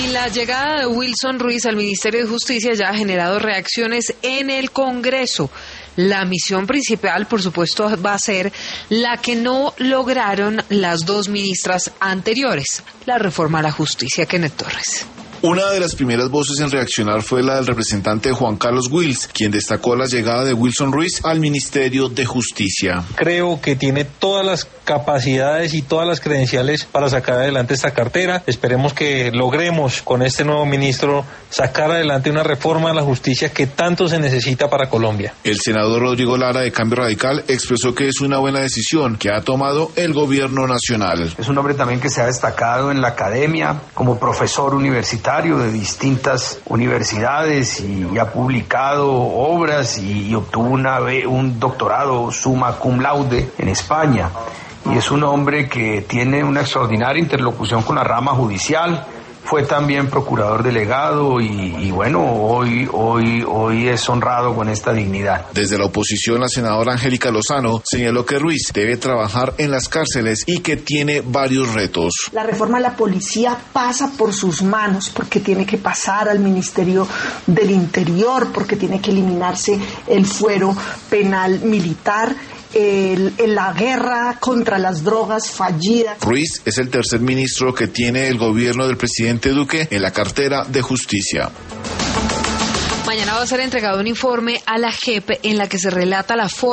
La llegada de Wilson Ruiz al Ministerio de Justicia ya ha generado reacciones en el Congreso. La misión principal, por supuesto, va a ser la que no lograron las dos ministras anteriores, la reforma a la justicia. Kenneth Torres. Una de las primeras voces en reaccionar fue la del representante Juan Carlos Wills, quien destacó la llegada de Wilson Ruiz al Ministerio de Justicia. Creo que tiene todas las capacidades y todas las credenciales para sacar adelante esta cartera. Esperemos que logremos con este nuevo ministro sacar adelante una reforma a la justicia que tanto se necesita para Colombia. El senador Rodrigo Lara de Cambio Radical expresó que es una buena decisión que ha tomado el gobierno nacional. Es un hombre también que se ha destacado en la academia como profesor universitario de distintas universidades y ha publicado obras y obtuvo un doctorado summa cum laude en España. Y es un hombre que tiene una extraordinaria interlocución con la rama judicial. Fue también procurador delegado y bueno, hoy es honrado con esta dignidad. Desde la oposición, la senadora Angélica Lozano señaló que Ruiz debe trabajar en las cárceles y que tiene varios retos. La reforma a la policía pasa por sus manos porque tiene que pasar al Ministerio del Interior, porque tiene que eliminarse el fuero penal militar. La guerra contra las drogas fallida. Ruiz es el tercer ministro que tiene el gobierno del presidente Duque en la cartera de justicia. Mañana va a ser entregado un informe a la JEP en la que se relata la forma